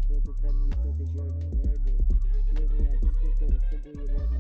pronto pra me proteger, não herder. E eu me arrisco com fogo e levo